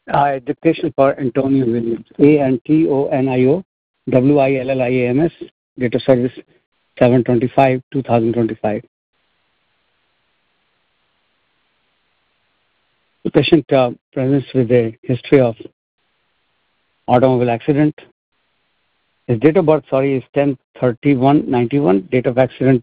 Dictation for Antonio Williams. Antonio Williams. Date of service 7/25/2025. The patient presents with a history of automobile accident. His date of birth, is 10/31/91. Date of accident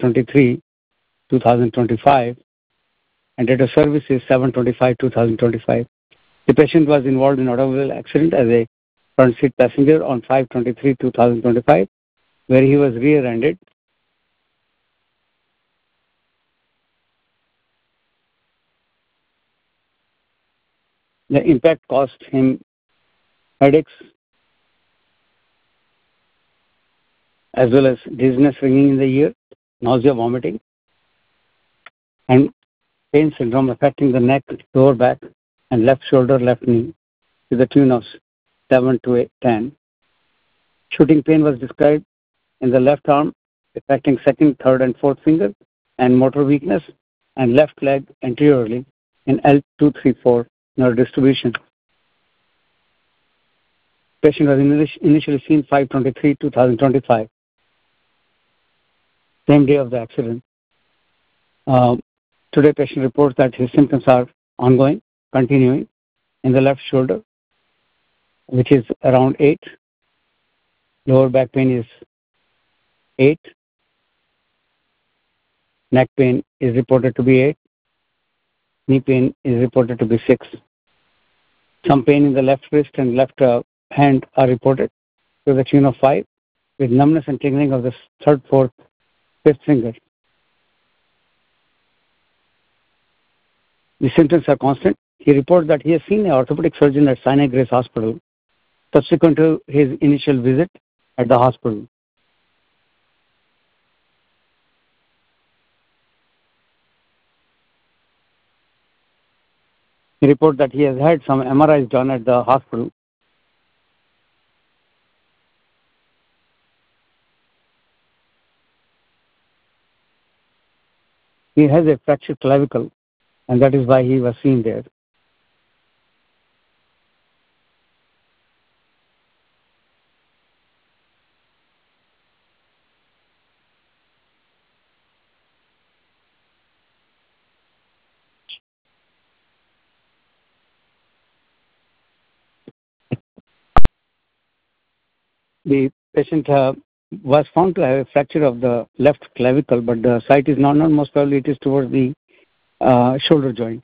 5/23/2025. And date of service is 7/25/2025. The patient was involved in automobile accident as a front seat passenger on 5/23/2025, where he was rear-ended. The impact caused him headaches as well as dizziness, ringing in the ear, nausea, vomiting, and pain syndrome affecting the neck, lower back, and left shoulder, left knee to the tune of 7 to 10. Shooting pain was described in the left arm, affecting second, third, and fourth finger, and motor weakness, and left leg anteriorly in L234 nerve distribution. Patient was initially seen 5/23/2025, same day of the accident. Today, patient reports that his symptoms are ongoing, continuing in the left shoulder, which is around 8. Lower back pain is 8. Neck pain is reported to be 8. Knee pain is reported to be 6. Some pain in the left wrist and left hand are reported to the tune of 5, with numbness and tingling of the third, fourth, fifth finger. The symptoms are constant. He reports that he has seen an orthopedic surgeon at Sinai Grace Hospital subsequent to his initial visit at the hospital. He reports that he has had some MRIs done at the hospital. He has a fractured clavicle, and that is why he was seen there. The patient was found to have a fracture of the left clavicle, but the site is not known. Most probably it is towards the shoulder joint.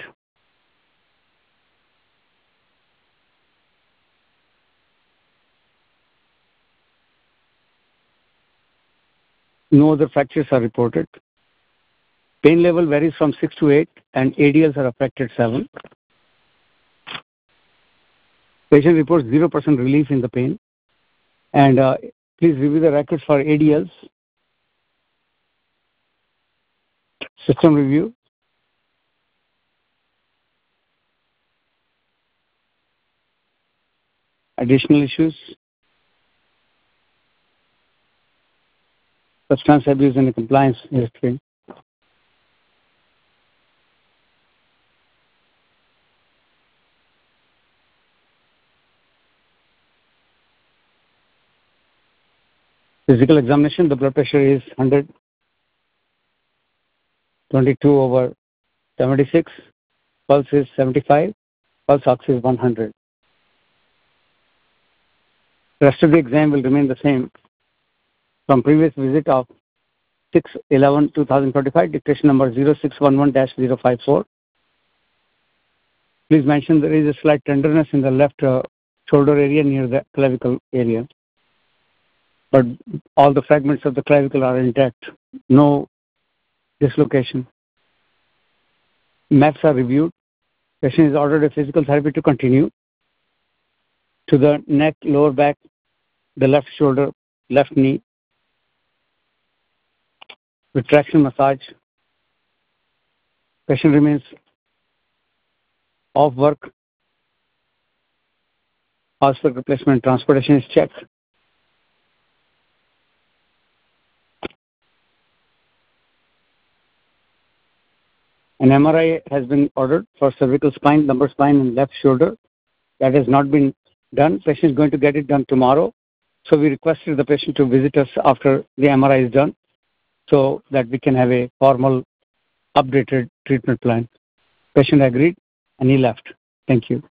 No other fractures are reported. Pain level varies from 6 to 8, and ADLs are affected 7. Patient reports 0% relief in the pain. And please review the records for ADLs. System review. Additional issues. Substance abuse and compliance history. Physical examination, the blood pressure is 122/76. Pulse is 75. Pulse ox is 100. The rest of the exam will remain the same from previous visit of 6/11/2025, dictation number 0611-054. Please mention there is a slight tenderness in the left shoulder area near the clavicle area, but all the fragments of the clavicle are intact. No dislocation. Maps are reviewed. Patient is ordered a physical therapy to continue to the neck, lower back, the left shoulder, left knee, with traction massage. Patient remains off work. Hospital replacement transportation is checked. An MRI has been ordered for cervical spine, lumbar spine, and left shoulder. That has not been done. Patient is going to get it done tomorrow. So we requested the patient to visit us after the MRI is done so that we can have a formal updated treatment plan. Patient agreed and he left. Thank you.